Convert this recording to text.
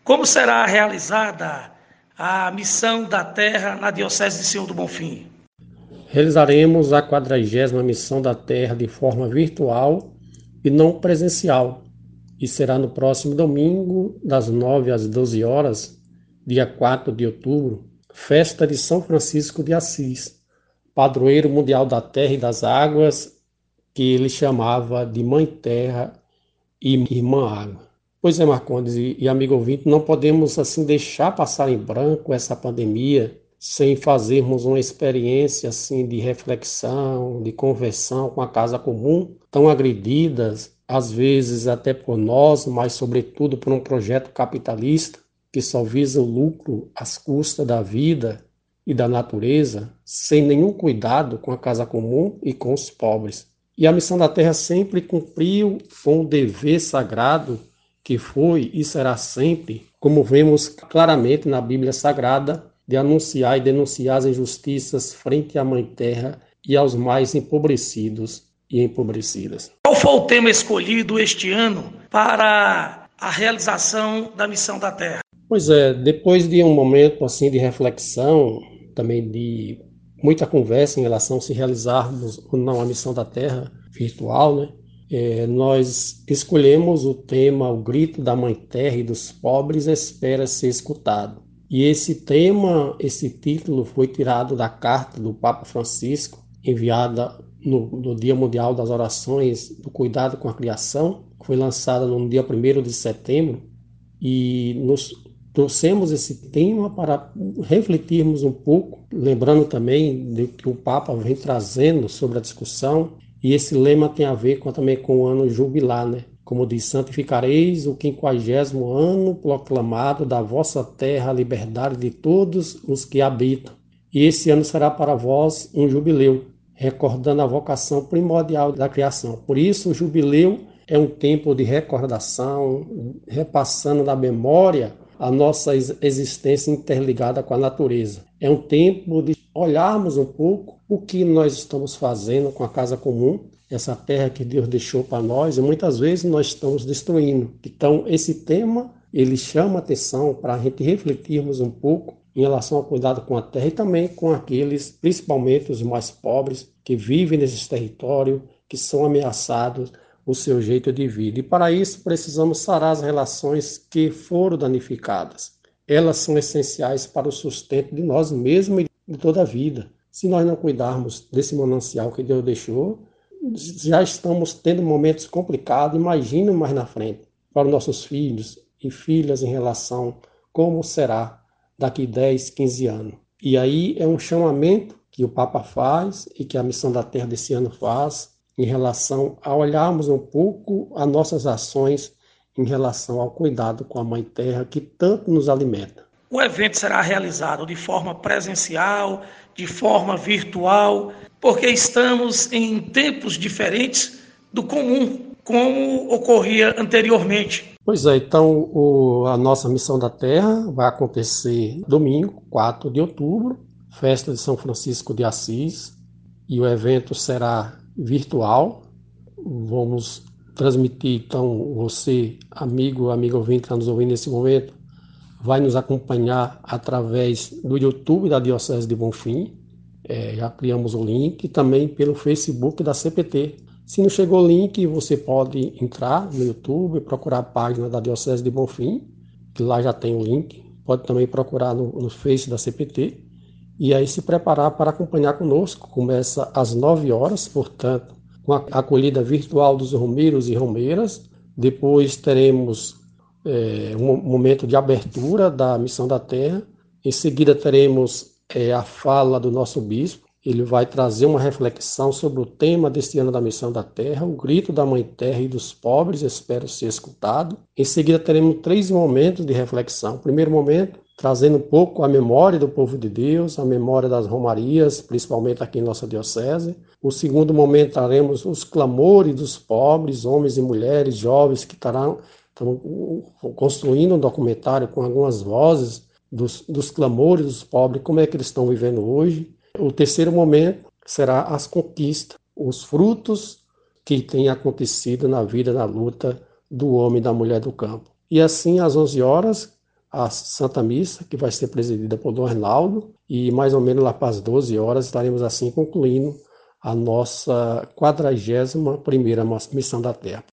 Como será realizada a missão da terra na Diocese de Senhor do Bonfim? Realizaremos a 40ª Missão da Terra de forma virtual e não presencial, e será no próximo domingo, das 9 às 12 horas, dia 4 de outubro, festa de São Francisco de Assis, padroeiro mundial da terra e das águas, que ele chamava de Mãe Terra e Irmã Água. Pois é, Marcondes e amigo ouvinte, não podemos assim deixar passar em branco essa pandemia sem fazermos uma experiência assim de reflexão, de conversão com a casa comum, tão agredidas, às vezes até por nós, mas sobretudo por um projeto capitalista que só visa o lucro às custas da vida e da natureza, sem nenhum cuidado com a casa comum e com os pobres. E a missão da Terra sempre cumpriu com o dever sagrado que foi e será sempre, como vemos claramente na Bíblia Sagrada, de anunciar e denunciar as injustiças frente à Mãe Terra e aos mais empobrecidos e empobrecidas. Qual foi o tema escolhido este ano para a realização da missão da Terra? Pois é, depois de um momento assim de reflexão, também de muita conversa em relação a se realizarmos ou não a missão da Terra virtual, né? Nós escolhemos o tema O Grito da Mãe Terra e dos Pobres Espera Ser Escutado. E esse tema, esse título foi tirado da carta do Papa Francisco, enviada no Dia Mundial das Orações do Cuidado com a Criação, que foi lançada no dia 1º de setembro, e nos trouxemos esse tema para refletirmos um pouco, lembrando também de que o Papa vem trazendo sobre a discussão, e esse lema tem a ver também com o ano jubilar, né? Como diz, santificareis o 50º ano proclamado da vossa terra a liberdade de todos os que habitam. E esse ano será para vós um jubileu, recordando a vocação primordial da criação. Por isso, o jubileu é um tempo de recordação, repassando na memória a nossa existência interligada com a natureza. É um tempo de olharmos um pouco o que nós estamos fazendo com a casa comum, essa terra que Deus deixou para nós, e muitas vezes nós estamos destruindo. Então, esse tema, ele chama atenção para a gente refletirmos um pouco em relação ao cuidado com a terra e também com aqueles, principalmente os mais pobres, que vivem nesses territórios, que são ameaçados o seu jeito de vida. E para isso precisamos sarar as relações que foram danificadas. Elas são essenciais para o sustento de nós mesmos e de toda a vida. Se nós não cuidarmos desse manancial que Deus deixou, já estamos tendo momentos complicados, imagina mais na frente, para os nossos filhos e filhas em relação como será daqui 10, 15 anos. E aí é um chamamento que o Papa faz e que a Missão da Terra desse ano faz, em relação a olharmos um pouco as nossas ações em relação ao cuidado com a Mãe Terra, que tanto nos alimenta. O evento será realizado de forma presencial, de forma virtual, porque estamos em tempos diferentes do comum, como ocorria anteriormente. Pois é, então a nossa Missão da Terra vai acontecer domingo, 4 de outubro, festa de São Francisco de Assis, e o evento será virtual. Vamos transmitir, então, você, amigo ouvinte que está nos ouvindo nesse momento, vai nos acompanhar através do YouTube da Diocese de Bonfim, já criamos o link, e também pelo Facebook da CPT. Se não chegou o link, você pode entrar no YouTube, procurar a página da Diocese de Bonfim, que lá já tem o link, pode também procurar no Face da CPT, e aí se preparar para acompanhar conosco. Começa às 9 horas, portanto, com a acolhida virtual dos romeiros e romeiras. Depois teremos um momento de abertura da Missão da Terra. Em seguida teremos a fala do nosso bispo. Ele vai trazer uma reflexão sobre o tema deste ano da Missão da Terra, o grito da Mãe Terra e dos pobres, espero ser escutado. Em seguida teremos 3 momentos de reflexão. O primeiro momento, trazendo um pouco a memória do povo de Deus, a memória das romarias, principalmente aqui em nossa diocese. O segundo momento, traremos os clamores dos pobres, homens e mulheres, jovens, que estão construindo um documentário com algumas vozes dos clamores dos pobres, como é que eles estão vivendo hoje. O terceiro momento será as conquistas, os frutos que têm acontecido na vida, na luta do homem e da mulher do campo. E assim, às 11 horas, a Santa Missa, que vai ser presidida por Dom Arnaldo, e mais ou menos lá para as 12 horas estaremos assim concluindo a nossa 41ª Missão da Terra.